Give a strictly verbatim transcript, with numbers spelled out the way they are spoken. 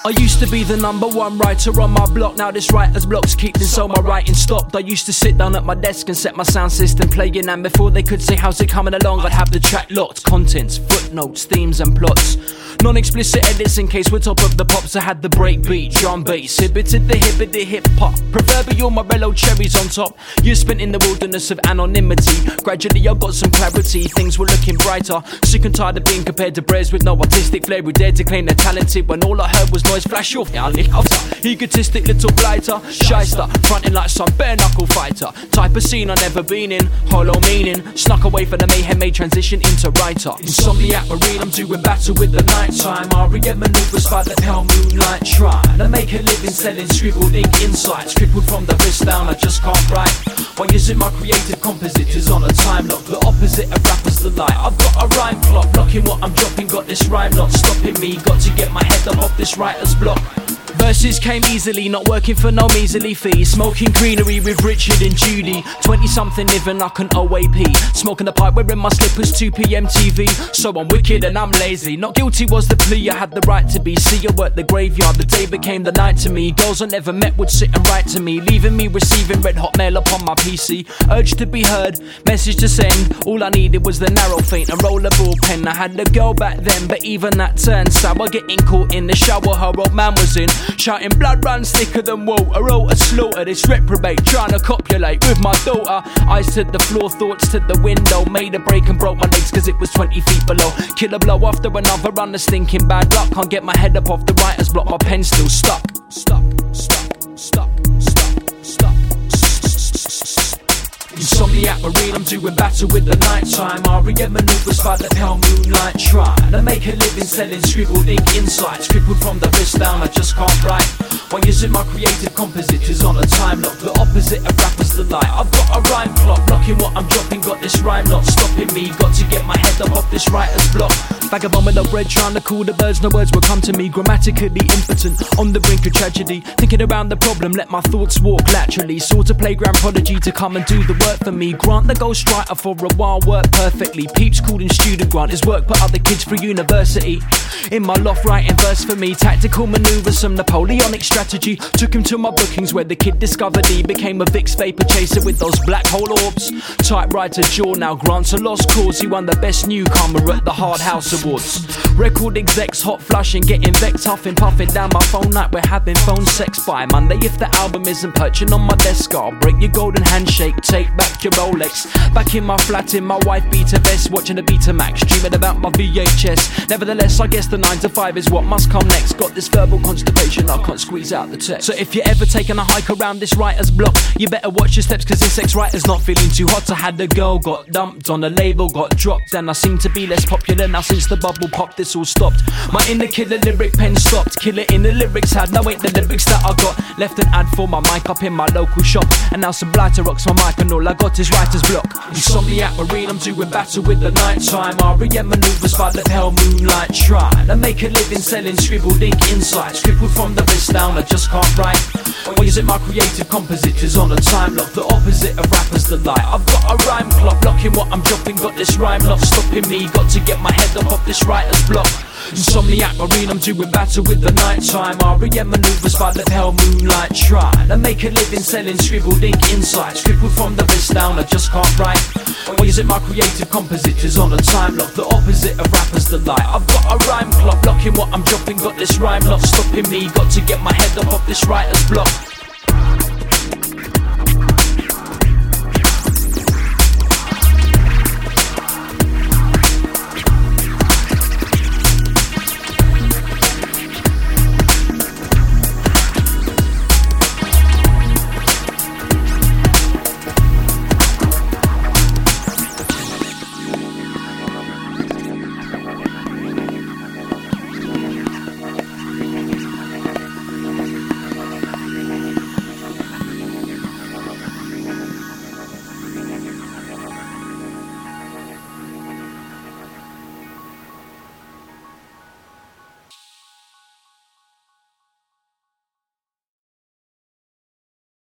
I used to be the number one writer on my block. Now this writer's block's keeping so my writing stopped. I used to sit down at my desk and set my sound system playing, and before they could say how's it coming along, I'd have the track locked. Contents, footnotes, themes and plots, non-explicit edits in case we're top of the pops. I had the breakbeat, drum bass, inhibited the hippity hip hop, proverbial Morello cherries on top. You spent in the wilderness of anonymity. Gradually I got some clarity, things were looking brighter. Sick and tired of being compared to Brez with no artistic flair, who dared to claim they're talented when all I heard was noise flash off. Yeah, egotistic little blighter, shyster, fronting like some bare knuckle fighter. Type of scene I've never been in, hollow meaning. Snuck away from the mayhem, made transition into writer. Insomniac marine, I'm doing battle with the night time. R E M maneuvers by the pale moonlight, trying to make a living selling scribbled ink insights. Crippled from the wrist down, I just can't write. Why isn't my creative compositors on a time lock? The opposite of rappers the light. I've got a rhyme clock, blocking what I'm dropping. Got this rhyme not stopping me. Got to get my head up off this writer's block. Verses came easily, not working for no measly fee. Smoking greenery with Richard and Judy. twenty something living like an O A P. Smoking the pipe, wearing my slippers, two p m T V. So I'm wicked and I'm lazy. Not guilty was the plea, I had the right to be. See, I worked the graveyard, the day became the night to me. Girls I never met would sit and write to me, leaving me receiving red hot mail upon my P C. Urge to be heard, message to send. All I needed was the narrow feint and roll a ball pen. I had a girl back then, but even that turned sour. Getting caught in the shower her old man was in, shouting blood runs thicker than wool. I wrote a slaughter, this reprobate trying to copulate with my daughter. Eyes to the floor, thoughts to the window. Made a break and broke my legs cause it was twenty feet below. Kill a blow after another run of stinking bad luck. Can't get my head up off the writer's block, my pen's still stuck. Stuck, stuck, stuck, stuck, stuck. Insomniac marine, I'm doing battle with the night time. R E M maneuvers by the pale moonlight, trying to make a living selling scribbled ink insights. Crippled from the wrist down, I just can't write. Why isn't my creative compositors on a time lock? The opposite of rappers the light. I've got a rhyme clock, blocking what I'm dropping. Got this rhyme not stopping me. Got to get my head up off this writer's block. Vagabond with no bread, trying to call the birds, no words will come to me. Grammatically impotent, on the brink of tragedy. Thinking around the problem, let my thoughts walk laterally. Sort of playground prodigy to come and do the work for me. Grant the ghostwriter for a while, work perfectly. Peeps called in student grant, his work put other kids through university. In my loft writing verse for me, tactical manoeuvres, some Napoleonic strategy. Took him to my bookings where the kid discovered he became a Vicks vapor chaser with those black hole orbs. Typewriter jaw, now grants a lost cause. He won the best newcomer at the Hard House Awards. Record execs hot flushing, getting vexed, huffing, puffing down my phone like we're having phone sex. By Monday if the album isn't perching on my desk, I'll break your golden handshake, take back your Rolex. Back in my flat in my wife beater vest, watching a Betamax, dreaming about my V H S. Nevertheless, I guess the nine to five is what must come next. Got this verbal constipation, I can't squeeze out the text. So if you're ever taking a hike around this writer's block, you better watch your steps cause this ex-writer's not feeling too hot. I had a girl, got dumped on a label, got dropped, and I seem to be less popular now since the bubble popped. This all stopped, my inner killer lyric pen stopped. Killer in the lyrics had, now ain't the lyrics that I got. Left an ad for my mic up in my local shop, and now some blighter rocks my mic and all I got is writer's block. Insomniac marine, I'm doing battle with the night time. R E M maneuvers by the pale moonlight, trying to make a living selling scribbled ink insights. Crippled from the wrist down, I just can't write. Why is it my creative compositors on a time lock? The opposite of rappers the light. I've got a rhyme clock, blocking what I'm dropping. Got this rhyme not stopping me. Got to get my head up off this writer's block. Insomniac marine, I'm doing battle with the night time. R E M maneuvers by the pale moonlight, trying to make a living selling scribbled ink insights. Crippled from the wrist down, I just can't write. Why is it my creative compositors on a time lock? The opposite of rappers the light. I've got a rhyme clock, blocking what I'm dropping. Got this rhyme not stopping me. Got to get my head up off this writer's block.